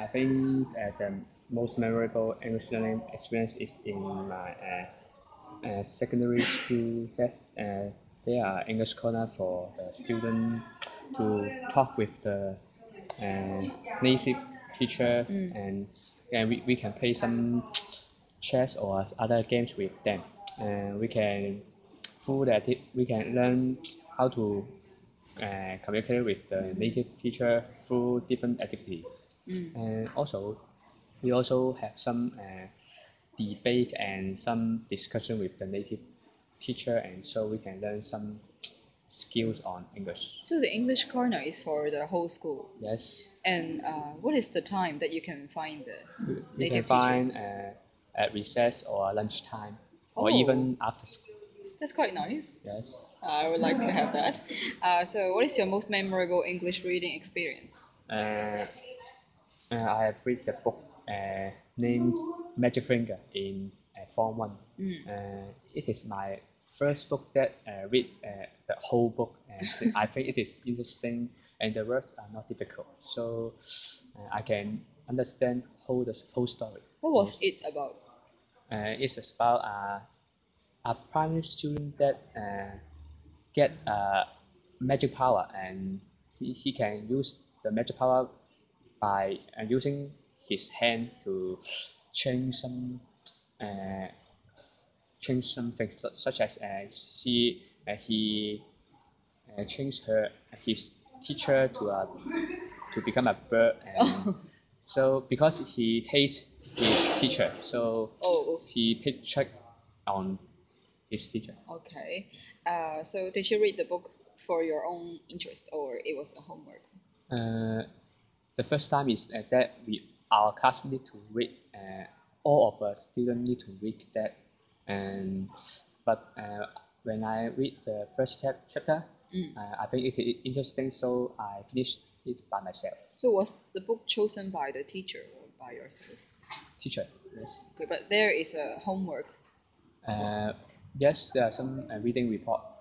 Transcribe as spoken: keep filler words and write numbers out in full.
I think uh, the most memorable English learning experience is in my uh, uh, secondary school test. Uh, there are English corner for the student to talk with the uh, native teacher, and, and we, we can play some chess or other games with them. And we can through that we can learn how to uh, communicate with the native teacher through different activities. And also we also have some uh, debate and some discussion with the native teacher, and so we can learn some skills on English. So the English corner is for the whole school. Yes. And uh, what is the time that you can find the We, we native can teacher? find uh, at recess or lunchtime, or Oh. even after school. That's quite nice. Yes. I would like to have that. Uh, so, what is your most memorable English reading experience? Uh, uh, I have read the book uh, named Magic Finger in uh, Form one. Uh, it is my first book that uh, read uh, the whole book, and I think it is interesting and the words are not difficult, so uh, I can understand whole the whole story. What was it about? Uh, it's about uh, a primary student that uh, get a magic power, and he, he can use the magic power by uh, using his hand to change some uh, change some things su- such as uh, she uh, he uh, changed her his teacher to a to become a bird, and so because he hates his teacher, so Oh, he picked check on his teacher. okay. Uh, so, did you read the book for your own interest, or it was a homework? Uh, the first time is uh, that we our class need to read. Uh, all of us students need to read that, and but uh, when I read the first chap- chapter, uh, I think it is interesting, so I finished it by myself. So, was the book chosen by the teacher or by yourself? Teacher, yes. Okay, but there is a homework. Uh, yes, there are some uh, reading report.